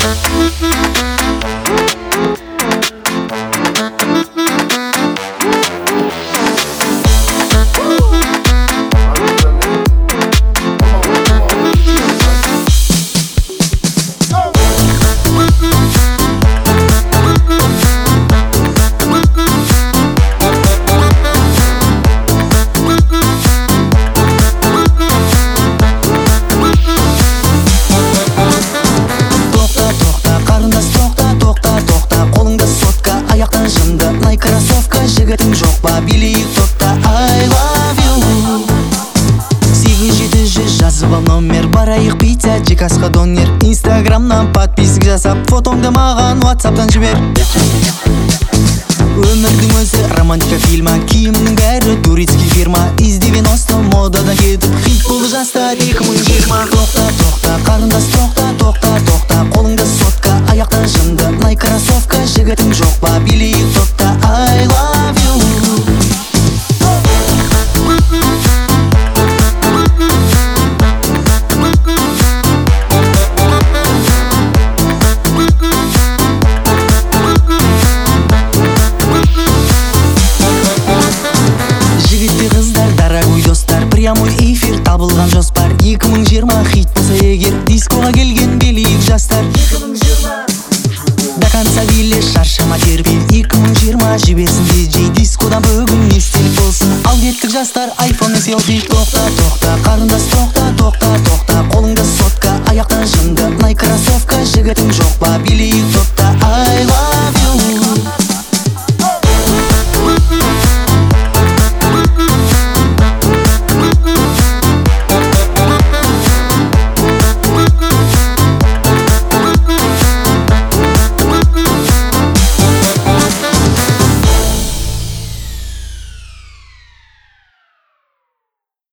Жігітің жоқ па билейік топта I love you 8700 жазып ал номер барайық пицца жекасқа донер инстаграмнан подписок жасап фотоңды маған ватсаптан жібер өмірдің өзі романтика фильма киімнің бәрі турецкий фирма из 90 модадан кетіп хит болды жастар 2020 тоқта қарындас тоқта қолыңда сотка аяқтан жынды Nike кроссовка жігітің жоқ па билейік топта I love you жігіттер қыздар дорогой достар прямой эфир табылған жоспар 2020 хит болса егер дискоға келген билейік жастар 2020 до конца биле шаршама тербе 2020 жіберсін диджей дискодан бүгін естелік болсын ал кеттік жастар айфонмен селфи тоқта қарындас тоқта қолыңда сотка аяқтан жынды Nike кроссовка